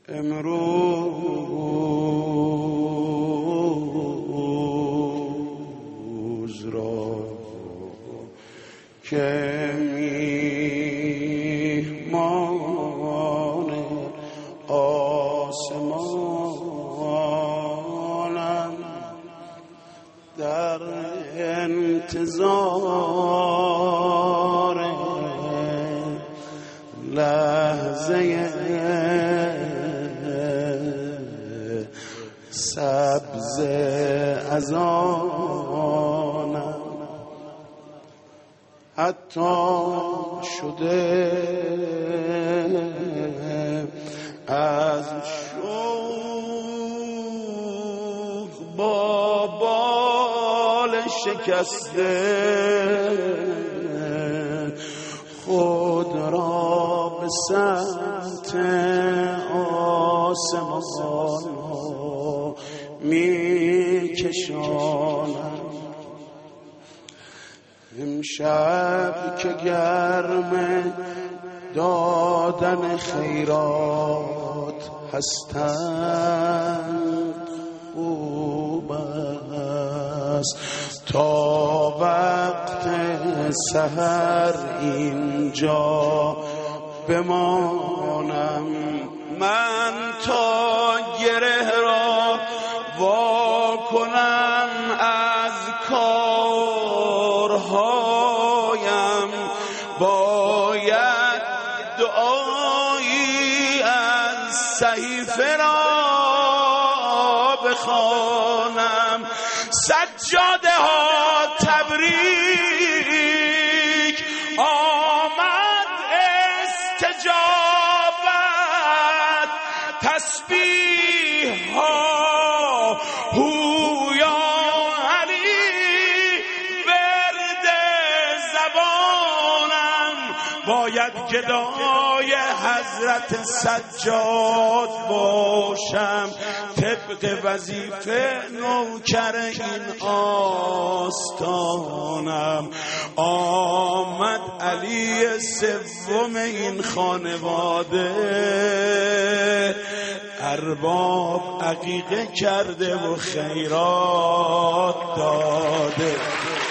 امروز را که میهمان آسمانم در انتظار لحظه سبز از آنم حتی شده از شوق با بال شکسته خود را به سمت آسمان می کشانم. امشب که گرم دادن خیرات هستند خوب است تا وقت سحر اینجا بمانم. من تا گره را وا کنم از کارهایم باید دعایی از صحیفه را بخوانم. سجاده ها تبریک آمد استجابت، تسبیح ها هویا علی ورد زبانم. باید گدای حضرت سجاد باشم، طبق وظیفه نوکر این آستانم. آمد علی سوم این خانواده، ارباب عقیقه کرده و خیرات داده.